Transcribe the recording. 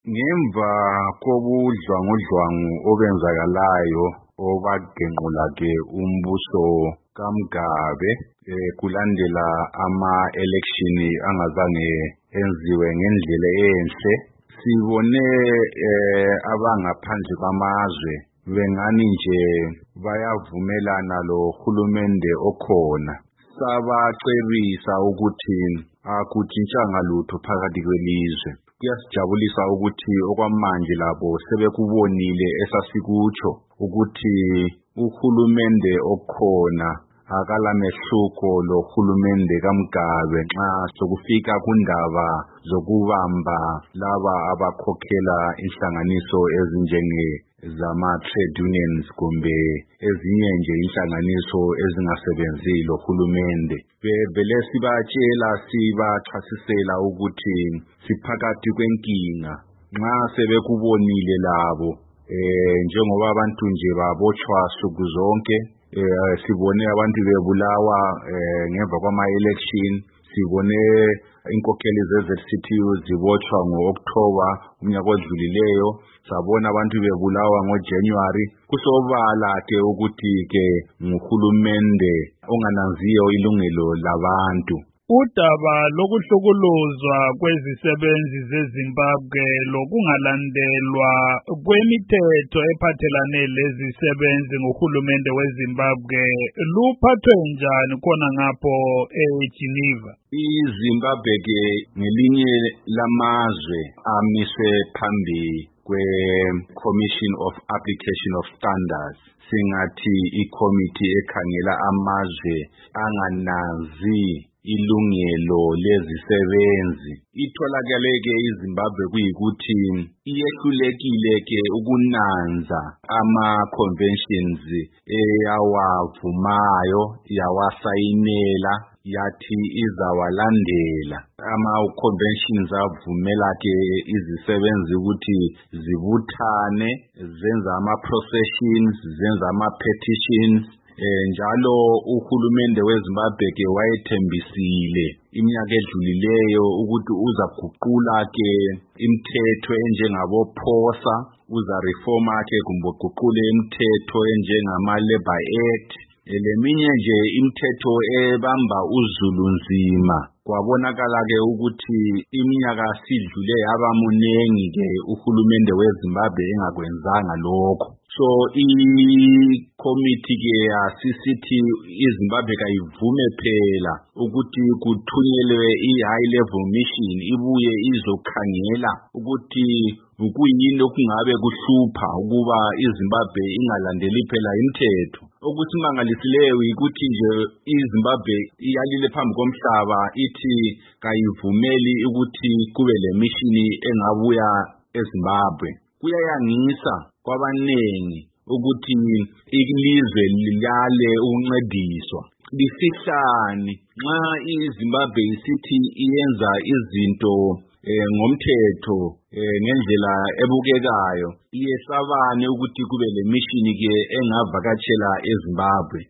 Ngemva kobudlwangudlwangu obenzakalayo obagenqula ke umbuso kaMgabe kulandela ama-election angazange enziwe ngendlela enhle, sibone abangaphandle kwamazwe bengani nje bayavumelana lo hulumende okhona. Sabacebisa ukuthi akutshintshanga lutho phakathi kwelizwe. Kuyasijabulisa ukuthi okwamanje labo sebekubonile esasikutsho ukuthi uhulumende okhona akalamehluko lo hulumende kaMgabe nxa sokufika kundaba zokubamba laba abakhokhela inhlanganiso ezinjenge zama-trade unions kumbe ezinye nje inhlanganiso ezingasebenzi lo hulumende. Vele sibatshela sibachasisela ukuthi siphakathi kwenkinga nxa sebekubonile labo njengoba abantu nje babotshwa suku zonke, sibone abantu bebulawa ngemva kwama-election, sibone inkokheli ze-ZCTU zibotshwa ngo-October umnyaka odlulileyo, sabona abantu bebulawa ngo-January. Kusobala ke ukuthi ke nguhulumende ongananziyo ilungelo labantu. Udaba lokuhlukuluzwa kwezisebenzi zeZimbabwe lokungalandelwa kwemithetho ephathelane lezisebenzi ngohulumende weZimbabwe luphathwe njani khona ngapho eGeneva? iZimbabwe ke ngelinye lamazwe amise phambi kwe-Commission of Application of Standards, singathi i-committee ekhangela amazwe angananzi ilungelo lezisebenzi. Itholakale ke iZimbabwe kuyikuthi iyehlulekile ke ukunanza ama-conventions eyawavumayo, yawasayinela, yathi izawalandela. Ama-conventions avumela ke izisebenzi ukuthi zibuthane, zenza ama-processions, zenza ama-petitions. Njalo uhulumende weZimbabwe ke wayethembisile iminyaka edlulileyo ukuthi uzaguqula ke imithetho enjengabo POSA, uzareforma ke kumbe uguqule imithetho enjengama-Labor Act, leminye nje imithetho ebamba uzulu nzima. Kwabonakala ke ukuthi iminyaka sidlule yabamunengi ke uhulumende weZimbabwe engakwenzanga lokho. So i-committee ke yasisithi iZimbabwe kayivume phela ukuthi kuthunyelwe i-high level mission ibuye izokhangela ukuthi kuyini okungabe kuhlupha ukuba iZimbabwe ingalandeli phela imithetho. Okusimangalisileyo yikuthi nje iZimbabwe iyalile phambi komhlaba ithi kayivumeli ukuthi kube le mission engabuya eZimbabwe. Kuyayangisa kwabanengi ukuthi ilizwe lilale ukuncediswa. Lisihlani nxa iZimbabwe isithi iyenza izinto ngomthetho ngendlela ebukekayo, iyesabane ukuthi kube le mission ke engavakatshela eZimbabwe.